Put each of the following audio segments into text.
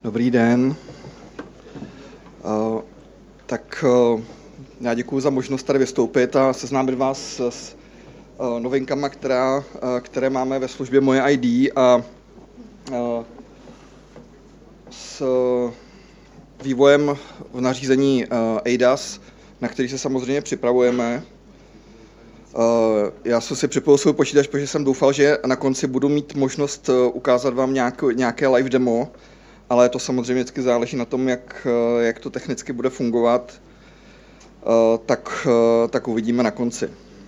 Dobrý den. Já děkuji za možnost tady vystoupit a seznámit vás s novinkama, které máme ve službě Moje ID a s vývojem v nařízení eIDAS, na který se samozřejmě připravujeme. Já jsem si připojil svůj počítač, protože jsem doufal, že na konci budu mít možnost ukázat vám nějaké live demo, ale to samozřejmě vždycky záleží na tom, jak to technicky bude fungovat, tak uvidíme na konci.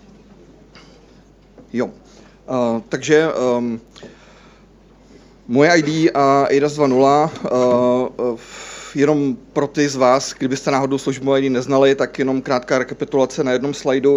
Takže Moje ID a eIDAS 2.0, jenom pro ty z vás, kdybyste náhodou službu Moje ID neznali, tak jenom krátká rekapitulace na jednom slajdu.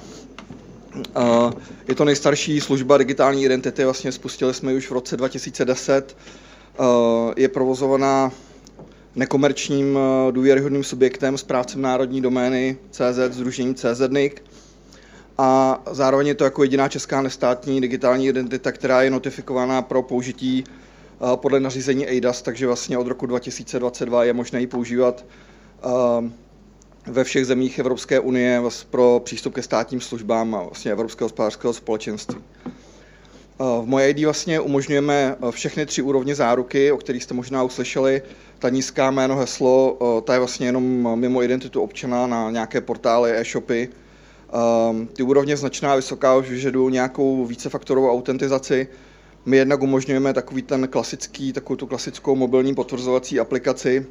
Je to nejstarší služba digitální identity, vlastně spustili jsme ji už v roce 2010. Je provozovaná nekomerčním důvěryhodným subjektem, správcem národní domény CZ, sdružením CZNIC. A zároveň je to jako jediná česká nestátní digitální identita, která je notifikovaná pro použití podle nařízení eIDAS, takže vlastně od roku 2022 je možné ji používat ve všech zemích Evropské unie pro přístup ke státním službám a vlastně Evropského hospodářského společenství. V Moje ID vlastně umožňujeme všechny 3 úrovně záruky, o kterých jste možná uslyšeli. Ta nízká jméno, heslo, ta je vlastně jenom mimo identitu občana na nějaké portály, e-shopy. Ty úrovně značná a vysoká už vyžadují nějakou vícefaktorovou autentizaci. My jednak umožňujeme takovou tu klasickou mobilní potvrzovací aplikaci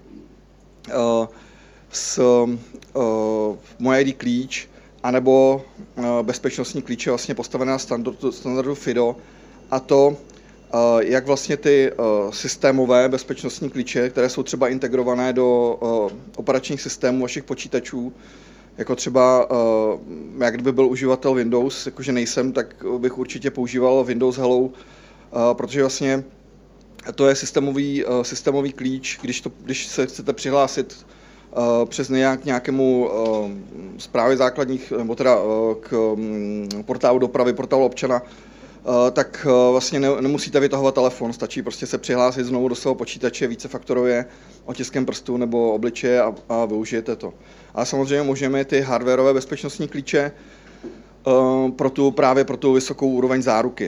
s Moje ID klíč, anebo bezpečnostní klíče vlastně postavené na standardu FIDO, a to, jak vlastně ty systémové bezpečnostní klíče, které jsou třeba integrované do operačních systémů vašich počítačů, jako třeba, jak kdyby byl uživatel Windows, jakože nejsem, tak bych určitě používal Windows Hello, protože vlastně to je systémový klíč, když se chcete přihlásit přes nějakému zprávě základních, nebo teda k portálu dopravy, portálu občana, tak vlastně nemusíte vytahovat telefon, stačí prostě se přihlásit znovu do svého počítače vícefaktorově otiskem prstu nebo obličeje a využijete to. A samozřejmě můžeme ty hardwareové bezpečnostní klíče právě pro tu vysokou úroveň záruky.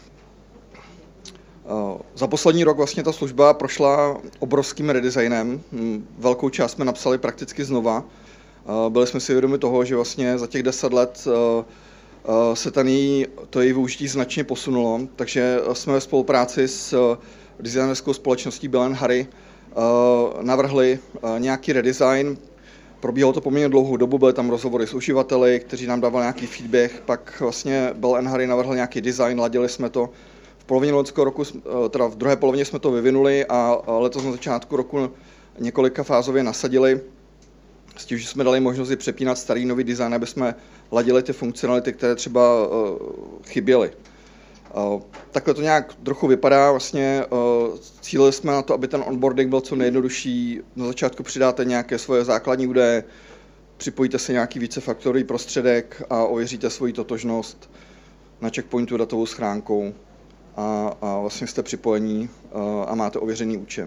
Za poslední rok vlastně ta služba prošla obrovským redesignem. Velkou část jsme napsali prakticky znova. Byli jsme si vědomi toho, že vlastně za těch 10 let se to její využití značně posunulo, takže jsme ve spolupráci s designerskou společností Bell & Harry navrhli nějaký redesign. Probíhalo to poměrně dlouhou dobu, byly tam rozhovory s uživateli, kteří nám dávali nějaký feedback, pak vlastně Bell & Harry navrhl nějaký design, ladili jsme to. V polovině loňského roku, teda v druhé polovině jsme to vyvinuli a letos na začátku roku několika fázově nasadili, s tím, že jsme dali možnost i přepínat starý nový design, aby jsme ladili ty funkcionality, které třeba chyběly. Takhle to nějak trochu vypadá. Vlastně cílili jsme na to, aby ten onboarding byl co nejjednodušší. Na začátku přidáte nějaké svoje základní údaje, připojíte si nějaký vícefaktorový prostředek a ověříte svoji totožnost na checkpointu datovou schránkou a vlastně jste připojení a máte ověřený účet.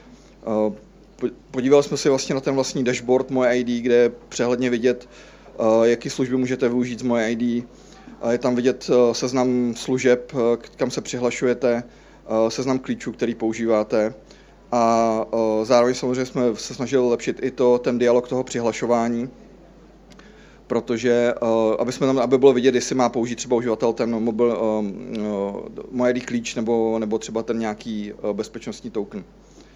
Podívali jsme se vlastně na ten vlastní dashboard Moje ID, kde je přehledně vidět, jaké služby můžete využít z Moje ID. Je tam vidět seznam služeb, kam se přihlašujete, seznam klíčů, který používáte. A zároveň samozřejmě jsme se snažili lepšit i ten dialog toho přihlašování, protože aby bylo vidět, jestli má použít třeba uživatel ten Moje ID klíč nebo třeba ten nějaký bezpečnostní token.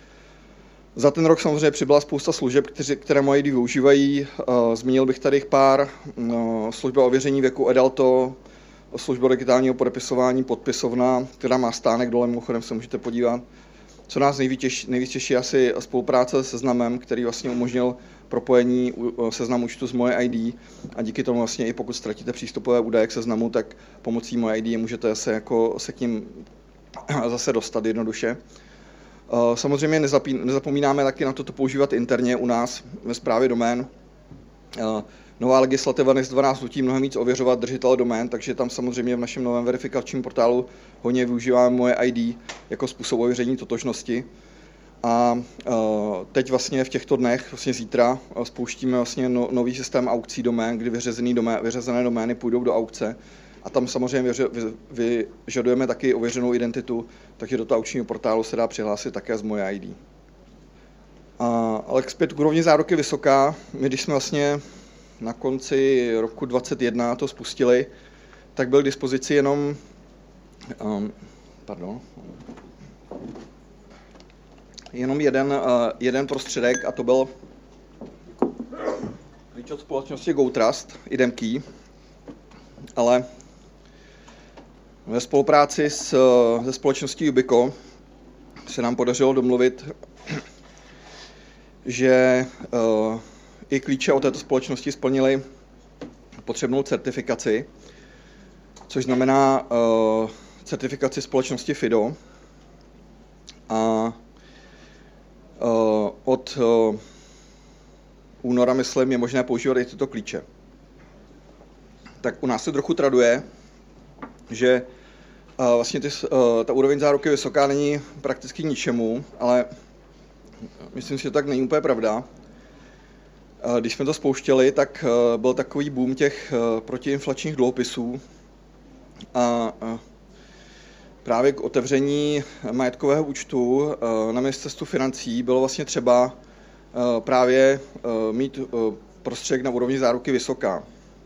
Za ten rok samozřejmě přibyla spousta služeb, které Moje ID využívají. Zmínil bych tady pár. Služba ověření věku Edalto, služba digitálního podepisování Podpisovna, která má stánek dole, mimochodem se můžete podívat. Co nás nejvíc těší asi spolupráce se Seznamem, který vlastně umožnil propojení Seznam účtu z Moje ID a díky tomu vlastně i pokud ztratíte přístupové údaje k Seznamu, tak pomocí Moje ID můžete se k ním zase dostat jednoduše. Samozřejmě nezapomínáme taky na to používat interně u nás ve správě domén. Nová legislativa NIS-2 nás nutí mnohem víc ověřovat držitele domén, takže tam samozřejmě v našem novém verifikačním portálu hodně využíváme Moje ID jako způsob ověření totožnosti. A teď vlastně v těchto dnech, vlastně zítra, spouštíme vlastně nový systém aukcí domén, kdy vyřazené domény půjdou do aukce. A tam samozřejmě vyžadujeme taky ověřenou identitu, takže do toho aukčního portálu se dá přihlásit také z Moje ID. Ale zpět k úrovni záruky vysoká. My když jsme vlastně na konci roku 2021 to spustili, tak byl k dispozici jenom jeden prostředek, a to byl klíč od společnosti GoTrust, IDEMkey, ale ve spolupráci se společností Ubico se nám podařilo domluvit, že i klíče od této společnosti splnily potřebnou certifikaci, což znamená certifikaci společnosti FIDO. A od února, myslím, je možné používat i tyto klíče. Tak u nás se trochu traduje, že vlastně ta úroveň záruky vysoká není prakticky ničemu, ale myslím si, že tak není úplně pravda. Když jsme to spouštěli, tak byl takový boom těch protiinflačních dluhopisů a právě k otevření majetkového účtu na ministerstvu financí bylo vlastně třeba právě mít prostředek na úrovni záruky vysoká.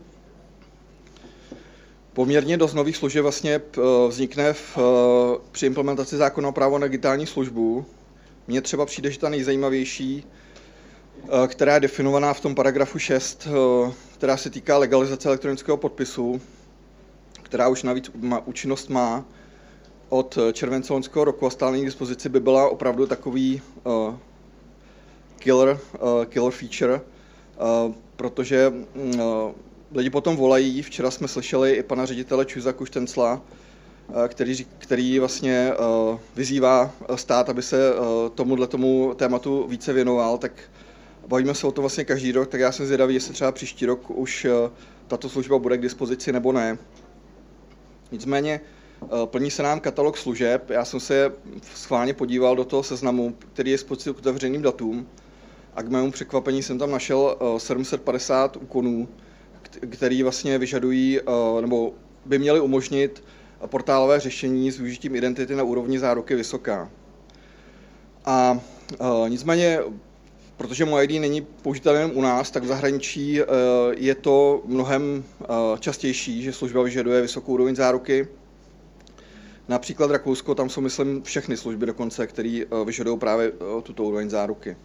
Poměrně dost nových služeb vlastně vznikne při implementaci zákona o právu na digitální službu. Mně třeba přijde, že ta nejzajímavější, která je definovaná v tom paragrafu 6, která se týká legalizace elektronického podpisu, která už navíc účinnost má od července loňského roku a stále není k dispozici, by byla opravdu takový killer feature, protože lidi potom volají. Včera jsme slyšeli i pana ředitele ČÚZa Kuštencla, který vlastně vyzývá stát, aby se tomu tématu více věnoval, tak bavíme se o tom vlastně každý rok, tak já jsem zvědavý, jestli třeba příští rok už tato služba bude k dispozici nebo ne. Nicméně plní se nám katalog služeb. Já jsem se schválně podíval do toho seznamu, který je k otevřeným datům, a k mému překvapení jsem tam našel 750 úkonů, který vlastně vyžadují nebo by měly umožnit portálové řešení s využitím identity na úrovni záruky vysoká. A nicméně, protože Moje ID není použitelné jen u nás, tak v zahraničí je to mnohem častější, že služba vyžaduje vysokou úroveň záruky. Například Rakousko, tam jsou, myslím, všechny služby dokonce, které vyžadují právě tuto úroveň záruky.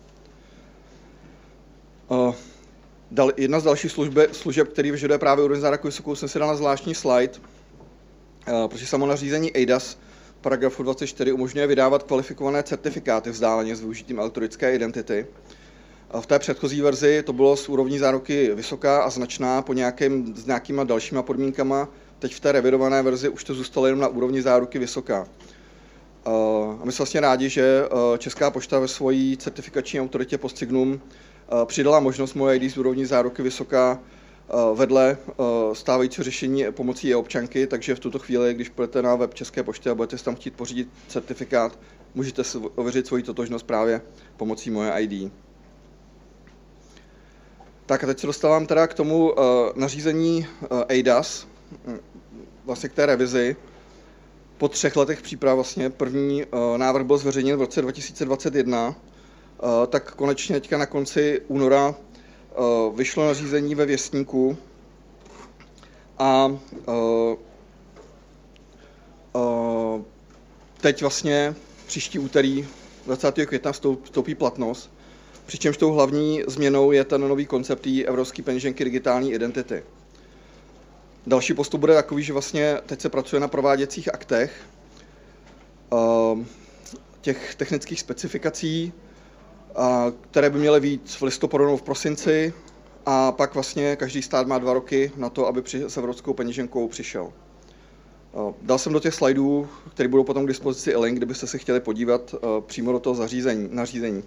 Jedna z dalších služeb, který vyžaduje právě úroveň záruky vysokou, jsem si dal na zvláštní slide, protože samo nařízení eIDAS paragrafu 24 umožňuje vydávat kvalifikované certifikáty vzdáleně s využitím elektronické identity. V té předchozí verzi to bylo s úrovní záruky vysoká a značná s nějakýma dalšíma podmínkama. Teď v té revidované verzi už to zůstalo jenom na úrovni záruky vysoká. A my jsme vlastně rádi, že Česká pošta ve svojí certifikační autoritě Postsignum přidala možnost Moje ID z úrovní záruky vysoká vedle stávajícího řešení pomocí e-občanky, takže v tuto chvíli, když půjdete na web České pošty a budete si tam chtít pořídit certifikát, můžete si ověřit svoji totožnost právě pomocí Moje ID. Tak a teď se dostávám teda k tomu nařízení eIDAS, vlastně k té revizi. Po 3 letech příprav vlastně první návrh byl zveřejněn v roce 2021, tak konečně teďka na konci února vyšlo nařízení ve Věstníku a teď vlastně příští úterý 20. května vstoupí platnost, přičemž tou hlavní změnou je ten nový koncept evropské peněženky digitální identity. Další postup bude takový, že vlastně teď se pracuje na prováděcích aktech těch technických specifikací, které by měly být v listopadu nebo v prosinci, a pak vlastně každý stát má 2 roky na to, aby s evropskou peněženkou přišel. Dal jsem do těch slajdů, které budou potom k dispozici, i link, kdybyste se chtěli podívat přímo do toho nařízení.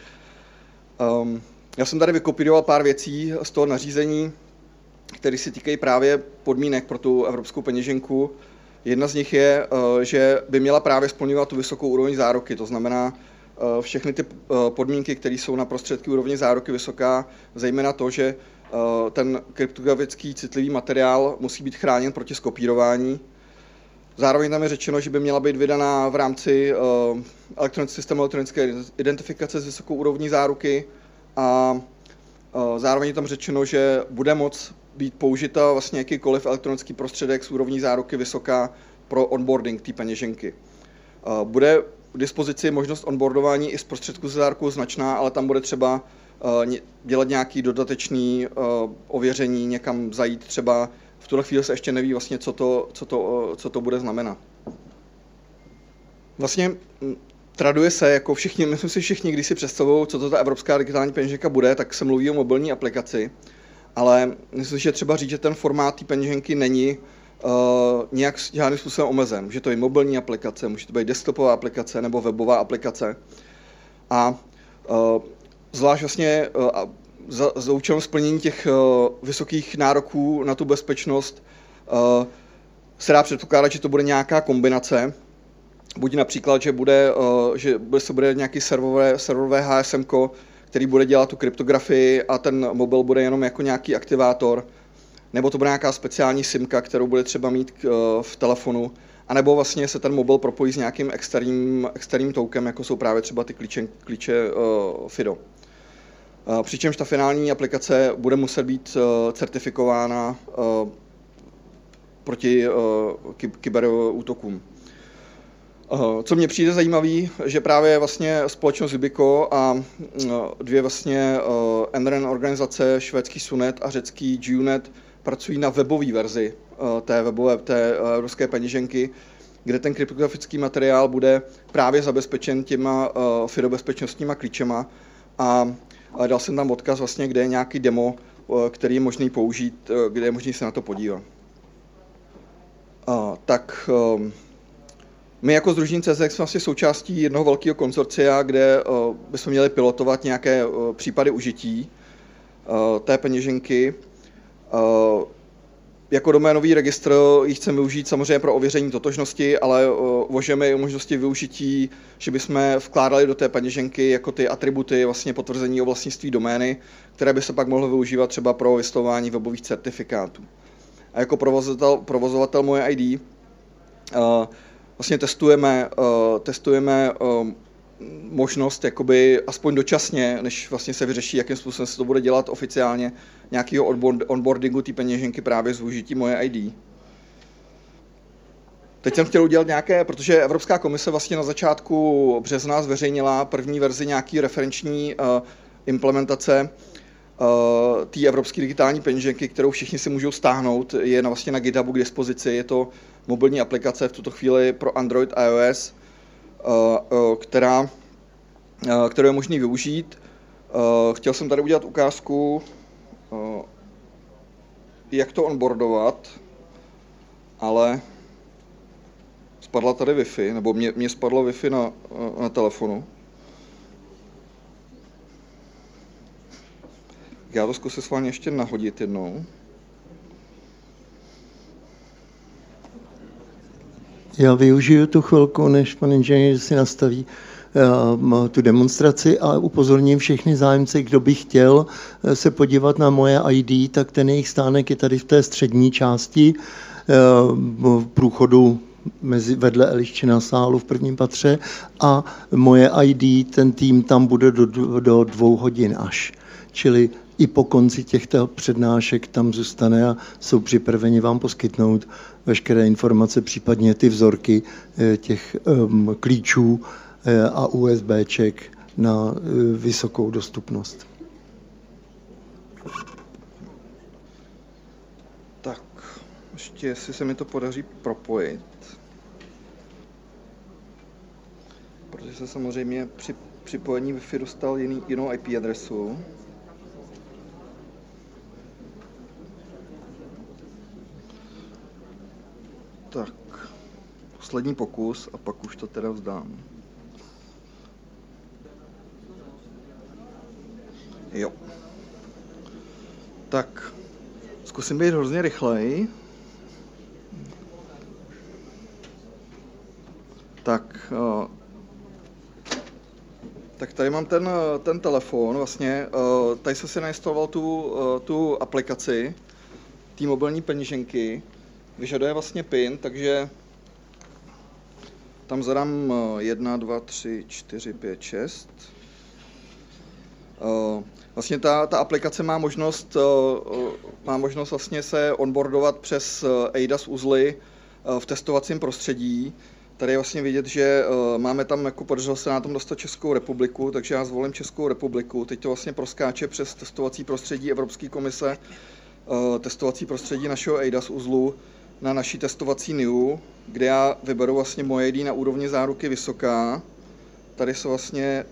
Já jsem tady vykopíroval pár věcí z toho nařízení, které se týkají právě podmínek pro tu evropskou peněženku. Jedna z nich je, že by měla právě splňovat tu vysokou úroveň záruky, to znamená, všechny ty podmínky, které jsou na prostředky úrovně záruky vysoká, zejména to, že ten kryptografický citlivý materiál musí být chráněn proti skopírování. Zároveň tam je řečeno, že by měla být vydaná v rámci systému elektronické identifikace s vysokou úrovní záruky a zároveň je tam řečeno, že bude moct být použita vlastně jakýkoliv elektronický prostředek s úrovní záruky vysoká pro onboarding té peněženky. Bude k dispozici možnost onboardování i z prostředku se zárukou značná, ale tam bude třeba dělat nějaký dodatečný ověření, někam zajít třeba. V tuhle chvíli se ještě neví vlastně, co to bude znamenat. Vlastně traduje se, jako všichni, myslím si všichni, když si představují, co to ta evropská digitální peněženka bude, tak se mluví o mobilní aplikaci, ale myslím si, že třeba říct, že ten formát té peněženky není nějak žádným způsobem omezen. Může to být mobilní aplikace, může to být desktopová aplikace nebo webová aplikace. A zvlášť vlastně za účelem splnění těch vysokých nároků na tu bezpečnost se dá předpokládat, že to bude nějaká kombinace. Buď například, že se bude nějaký serverové HSM, který bude dělat tu kryptografii a ten mobil bude jenom jako nějaký aktivátor, nebo to bude nějaká speciální SIMka, kterou bude třeba mít v telefonu, anebo vlastně se ten mobil propojí s nějakým externím token, jako jsou právě třeba ty klíče FIDO. Přičemž ta finální aplikace bude muset být certifikována proti kyberútokům. Co mně přijde zajímavý, že právě vlastně společnost Yubico a dvě vlastně Enren organizace, švédský Sunet a řecký GUNet, pracují na webové verzi té evropské peněženky, kde ten kryptografický materiál bude právě zabezpečen těma FIDO bezpečnostníma klíčema a dal jsem tam odkaz vlastně, kde je nějaký demo, který je možný použít, kde je možný se na to podívat. Tak my jako sdružení CZX jsme vlastně součástí jednoho velkého konzorcia, kde bychom měli pilotovat nějaké případy užití té peněženky. Jako doménový registr ji chceme využít samozřejmě pro ověření totožnosti, ale uvažujeme i o možnosti využití, že bychom vkládali do té peněženky jako ty atributy vlastně potvrzení o vlastnictví domény, které by se pak mohly využívat třeba pro vystavování webových certifikátů. A jako provozovatel Moje ID vlastně testujeme možnost jakoby aspoň dočasně, než vlastně se vyřeší, jakým způsobem se to bude dělat oficiálně, nějakého onboardingu té peněženky právě s využitím Moje ID. Teď jsem chtěl udělat protože Evropská komise vlastně na začátku března zveřejnila první verzi nějaký referenční implementace té evropské digitální peněženky, kterou všichni si můžou stáhnout, je vlastně na GitHubu k dispozici, je to mobilní aplikace v tuto chvíli pro Android a iOS, kterou je možný využít. Chtěl jsem tady udělat ukázku, jak to onboardovat, ale spadla tady Wi-Fi, nebo mě spadlo Wi-Fi na telefonu. Já to zkusím s vámi ještě nahodit jednou. Já využiju tu chvilku, než pan inženýr si nastaví tu demonstraci a upozorním všechny zájemce, kdo by chtěl se podívat na Moje ID, tak ten jejich stánek je tady v té střední části v průchodu vedle Eliščina sálu v prvním patře a Moje ID, ten tým tam bude do 2 hodin až. Čili i po konci těchto přednášek tam zůstane a jsou připraveni vám poskytnout veškeré informace, případně ty vzorky těch klíčů a USBček na vysokou dostupnost. Tak, ještě jestli se mi to podaří propojit. Protože se samozřejmě při připojení Wi-Fi dostal jinou IP adresu. Tak, poslední pokus a pak už to teda vzdám. Jo. Tak, zkusím být hrozně rychlej. Tak, Tak tady mám ten telefon, vlastně, tady jsem si nainstaloval tu aplikaci, té mobilní peněženky, vyžaduje vlastně PIN, takže tam zadám 1, 2, 3, 4, 5, 6. Vlastně ta aplikace má možnost vlastně se onboardovat přes eIDAS uzly v testovacím prostředí. Tady je vlastně vidět, že máme tam, jako podařilo se na tom dostat Českou republiku, takže já zvolím Českou republiku. Teď to vlastně proskáče přes testovací prostředí Evropské komise, testovací prostředí našeho eIDAS uzlu na naší testovací NIU, kde já vyberu vlastně moje ID na úrovni záruky vysoká. Tady se vlastně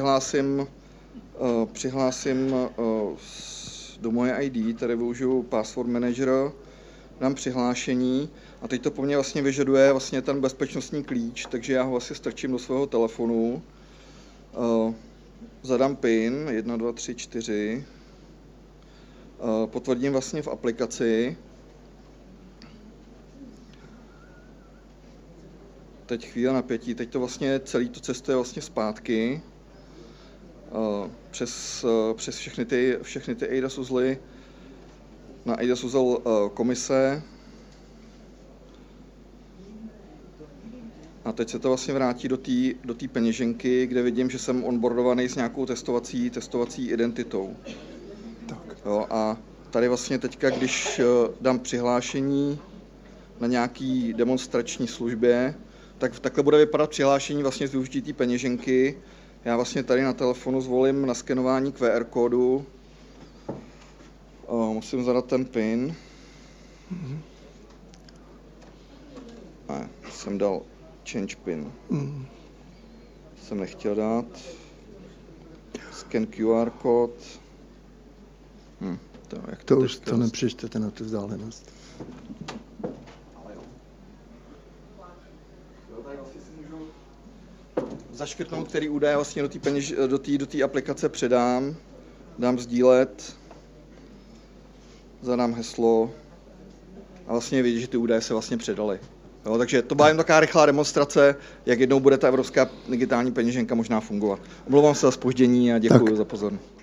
přihlásím do moje ID, tady využiju Password Manager, dám přihlášení a teď to po mně vlastně vyžaduje vlastně ten bezpečnostní klíč, takže já ho vlastně strčím do svého telefonu, zadám PIN 1, 2, 3, 4, potvrdím vlastně v aplikaci. Teď chvíle napětí, teď to vlastně celý to cestuje vlastně zpátky přes všechny ty eIDAS uzly na eIDAS uzel komise. A teď se to vlastně vrátí do té peněženky, kde vidím, že jsem onboardovaný s nějakou testovací identitou. Jo, a tady vlastně teďka, když dám přihlášení na nějaký demonstrační službě, tak takhle bude vypadat přihlášení vlastně z využití té peněženky. Já vlastně tady na telefonu zvolím na skenování QR kódu. Musím zadat ten PIN. Ne, jsem dal change PIN. Jsem nechtěl dát. Scan QR kód. To už to nepřečtete na tu vzdálenost. Zaškrtnout, který údaje vlastně do té aplikace předám, dám sdílet, zadám heslo a vlastně vidíte, že ty údaje se vlastně předaly. Jo, takže to byla jen taková rychlá demonstrace, jak jednou bude ta evropská digitální peněženka možná fungovat. Omlouvám se za zpoždění a děkuji za pozornost.